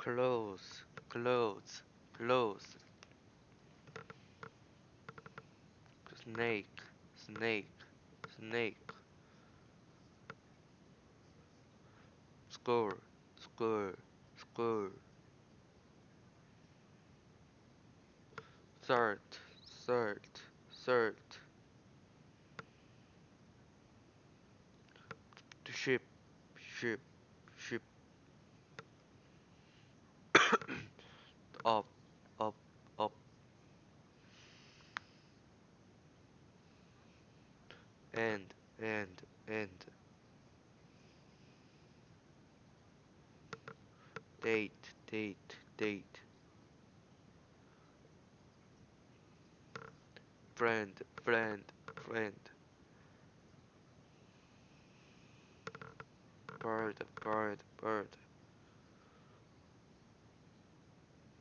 close, close, close. Snake, snake, snake. Score, score, score. Third, third, third. Ship, ship, ship. Up, up, up. End, end, end. Date, date, date. Friend, friend, friend. Bird, bird, bird.